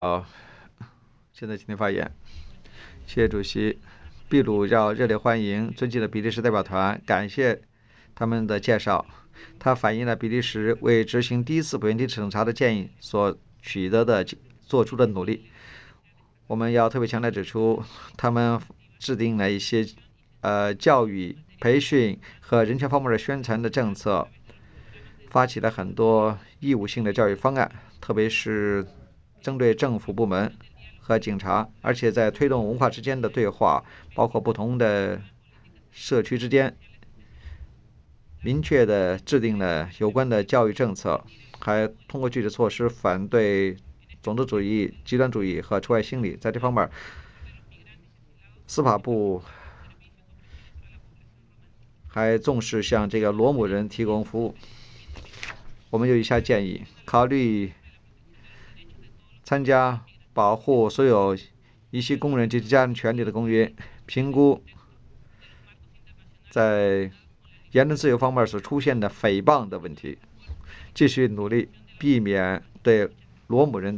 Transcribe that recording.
现在请您发言。谢谢主席。秘鲁要热烈欢迎尊敬的比利时代表团，感谢他们的介绍。它反映了比利时为执行第一次不原地审查的建议所做出的努力。我们要特别强调指出，他们制定了一些教育、培训和人权方面的宣传的政策，发起了很多义务性的教育方案，特别是针对政府部门和警察，而且在推动文化之间的对话，包括不同的社区之间，明确地制定了有关的教育政策，还通过具体措施反对种族主义、极端主义和除外心理。在这方面，司法部还重视向这个罗姆人提供服务。我们有以下建议：考虑参加保护所有遗弃工人及其家人权利的公约，评估在言论自由方面所出现的诽谤的问题，继续努力避免对罗姆人